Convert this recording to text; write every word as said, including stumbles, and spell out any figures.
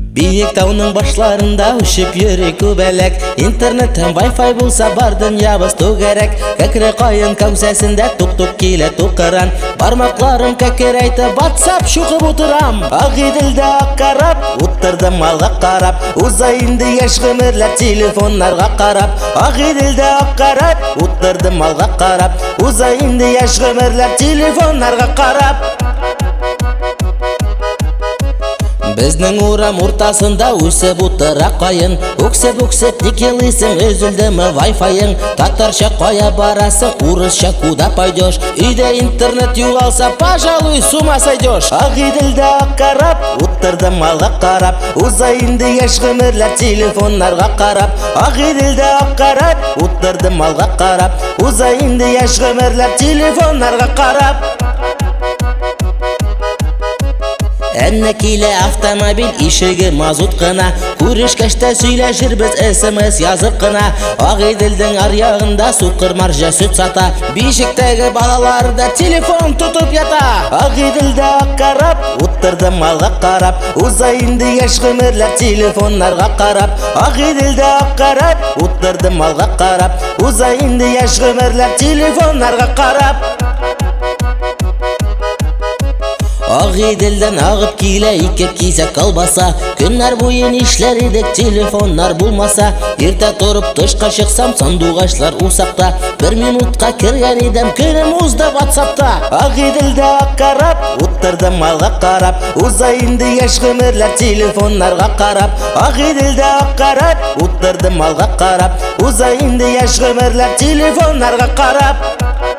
Бейік тауның башларында үшіп йөрі көбәләк. Интернет һәм Wi-Fi булса бардын ябысту кәрәк. Кәкре кайын кәүсәсендә тук-тук килә тукыран. Бармакларым кәкерәйтеп WhatsApp шуқып утырам. Агыйделдә карап, утырдым алга карап. Уза инде яшь гомерләр телефоннарга карап. Агыйделдә карап, утырдым алга карап. Уза инде яшь гомерләр телефоннарга карап. Безнең урам уртасында үсеп утыра кайын. Үксеп-үксеп ник елыйсың, өзелдеме Wi-Fi'ың? Татарча кая барасың, урысча куда пойдешь? Өйдә интернет югалса, пожалуй, с ума сойдешь. Агыйделдә карап, утырдым алга карап. Уза инде яшь гомерләр телефоннарга карап. Агыйделдә карап, утырдым алга карап. Уза инде яшь гомерләр телефоннарга карап. Әнне килә автомобиль ишеге мазут кына. Күрешкәштә сөйләшербез смс язып кына. Агыйделдең аръягында сукыр марҗа сөт сата. Бишектәге балалар да телефон тотып ята. Агыйделдә карап, утырдым алга карап. Уза инде яшь гомерләр телефоннарга карап. Агыйделдә карап, утырдым алга карап. Уза инде яшь гомерләр телефоннарга карап. Агыйделдән агып килә ике кисәк колбаса. Көннәр буе нишләр идек, телефоннар булмаса. Иртә торып тышка чыксам, сандугачлар усакта. Бер минутка кергән идем, көнем узды WhatsApp'та. Агыйделдә карап, утырдым алга карап. Уза инде яшь гомерләр телефоннарга карап. Агыйделдә карап, утырдым алга карап. Уза инде яшь гомерләр телефоннарга карап.